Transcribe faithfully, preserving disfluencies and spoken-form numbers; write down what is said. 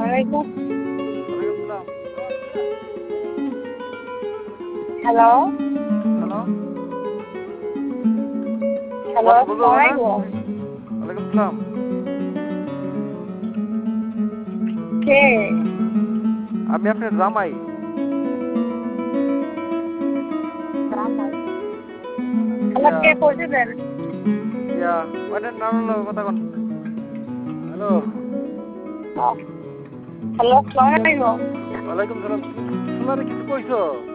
আলাইকুম। ওয়ালাইকুম সালাম। হ্যালো হ্যালো হ্যালো কথা বলতে আসসালামু হবে না? আলাইকুম। ওয়ালাইকুম সালাম। কে? আমি আপনার জামাই। জামাই। ইয়া আমাকে পৌঁছে দেন। ইয়া ওইটার নাম হলো কথা কোন। হ্যালো হ্যালো আসসালামু আলাইকুম। ওয়ালাইকুম সালাম। শোনারে কিছু কইছো?